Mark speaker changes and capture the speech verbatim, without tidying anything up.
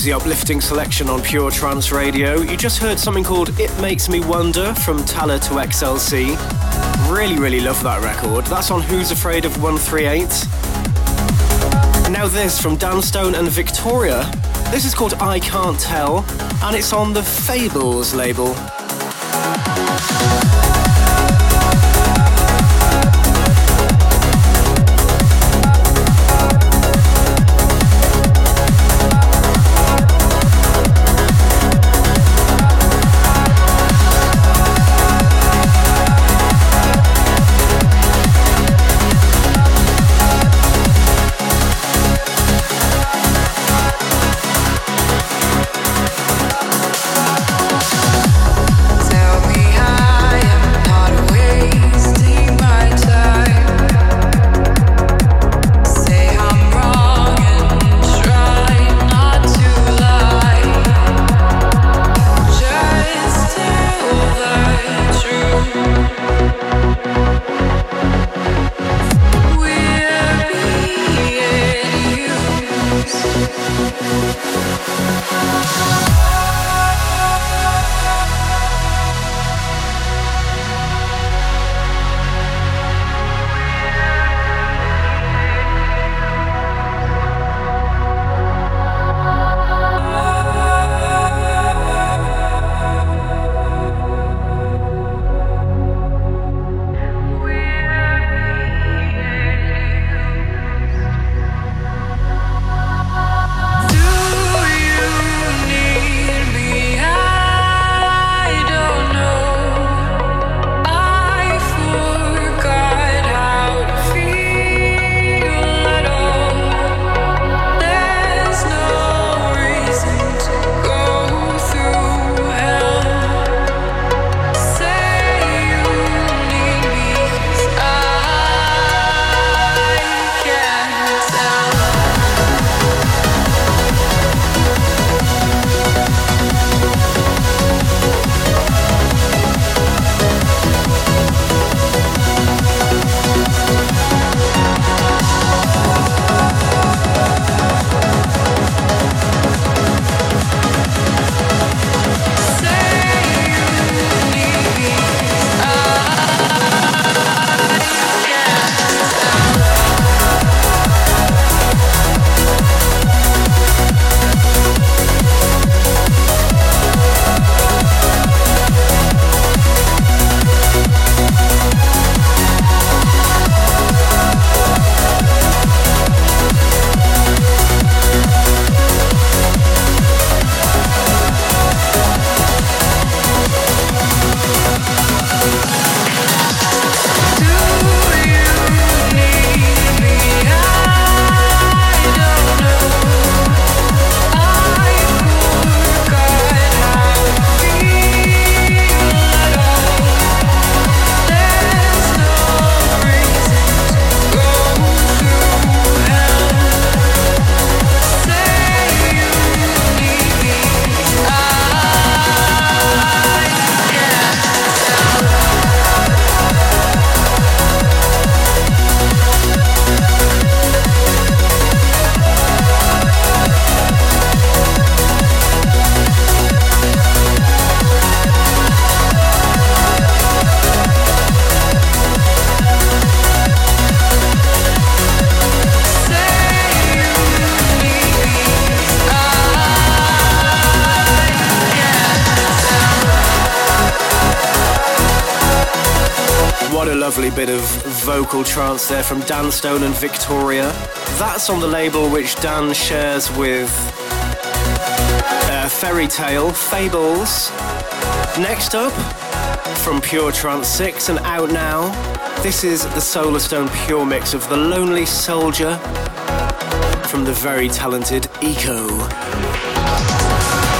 Speaker 1: the uplifting selection on Pure Trance Radio. You just heard something called It Makes Me Wonder from Talla to X L C. Really, really love that record. That's on Who's Afraid of one thirty-eight. Now this from Dan Stone and Victoria. This is called I Can't Tell, and it's on the Fables label. Lovely bit of vocal trance there from Dan Stone and Victoria. That's on the label which Dan shares with uh, Fairy Tale, Fables. Next up, from Pure Trance six and out now, this is the Solarstone Pure Mix of The Lonely Soldier from the very talented Eco.